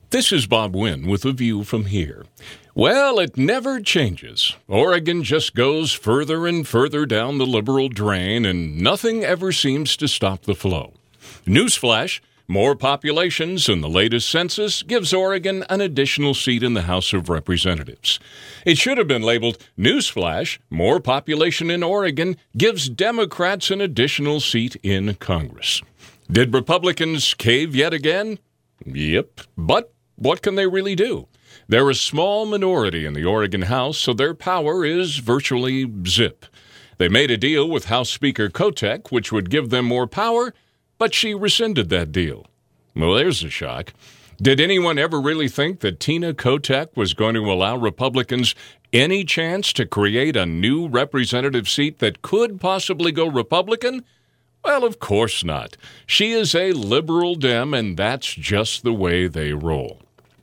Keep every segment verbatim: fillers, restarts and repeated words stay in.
This is Bob Wynn with a view from here. Well, it never changes. Oregon just goes further and further down the liberal drain, and nothing ever seems to stop the flow. Newsflash, more populations in the latest census gives Oregon an additional seat in the House of Representatives. It should have been labeled, Newsflash, more population in Oregon gives Democrats an additional seat in Congress. Did Republicans cave yet again? Yep, but what can they really do? They're a small minority in the Oregon House, so their power is virtually zip. They made a deal with House Speaker Kotek, which would give them more power, but she rescinded that deal. Well, there's a shock. Did anyone ever really think that Tina Kotek was going to allow Republicans any chance to create a new representative seat that could possibly go Republican? Well, of course not. She is a liberal Dem, and that's just the way they roll.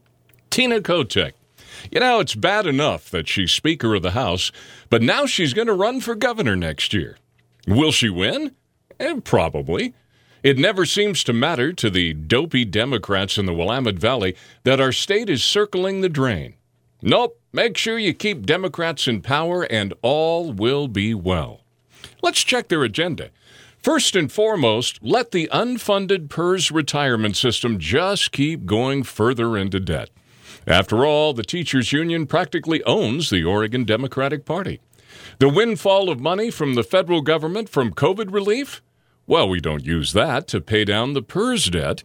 Tina Kotek. You know, it's bad enough that she's Speaker of the House, but now she's going to run for governor next year. Will she win? Eh, probably. It never seems to matter to the dopey Democrats in the Willamette Valley that our state is circling the drain. Nope, make sure you keep Democrats in power and all will be well. Let's check their agenda. First and foremost, let the unfunded P E R S retirement system just keep going further into debt. After all, the teachers' union practically owns the Oregon Democratic Party. The windfall of money from the federal government from COVID relief? Well, we don't use that to pay down the P E R S debt.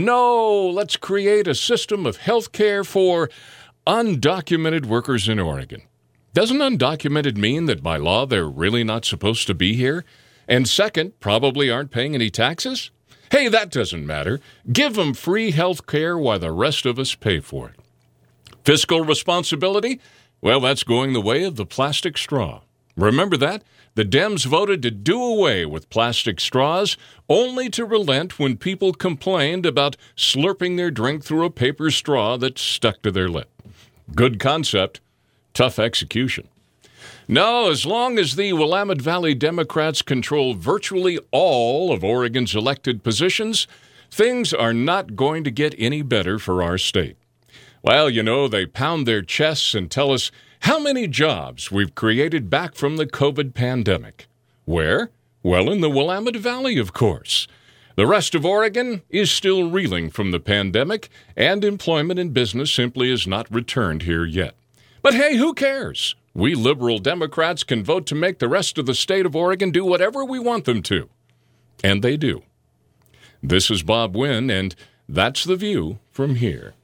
No, let's create a system of health care for undocumented workers in Oregon. Doesn't undocumented mean that by law they're really not supposed to be here? And second, probably aren't paying any taxes? Hey, that doesn't matter. Give them free health care while the rest of us pay for it. Fiscal responsibility? Well, that's going the way of the plastic straw. Remember that? The Dems voted to do away with plastic straws, only to relent when people complained about slurping their drink through a paper straw that stuck to their lip. Good concept, tough execution. No, as long as the Willamette Valley Democrats control virtually all of Oregon's elected positions, things are not going to get any better for our state. Well, you know, they pound their chests and tell us how many jobs we've created back from the COVID pandemic. Where? Well, in the Willamette Valley, of course. The rest of Oregon is still reeling from the pandemic, and employment and business simply has not returned here yet. But hey, who cares? We liberal Democrats can vote to make the rest of the state of Oregon do whatever we want them to. And they do. This is Bob Wynn, and that's the view from here.